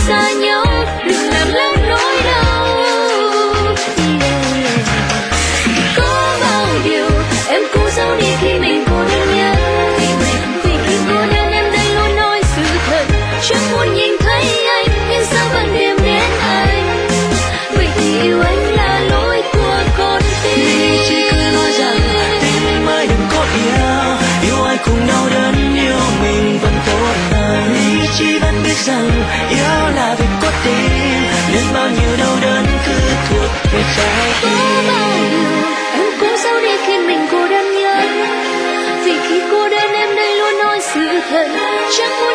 xa nhau, đừng làm lắng nỗi đau. Có bao điều em cố giấu đi khi mình cô đơn nhất, vì khi cô đơn em đây luôn nói sự thật, chẳng muốn nhìn thấy anh nhưng sao vẫn tìm đến anh. Vậy thì yêu anh là lỗi của con tim. Vì chỉ cứ nói rằng tình mình mới đừng có yêu ai cùng đau đớn, yêu mình vẫn tốt hơn. Lý trí vẫn biết rằng yêu là việc có tim, nên bao nhiêu đau đớn cứ thuộc về trái tim. Có bao điều em cố giấu đi khi mình cô đơn nhất, vì khi cô đơn em đây luôn nói sự thật, chẳng muốn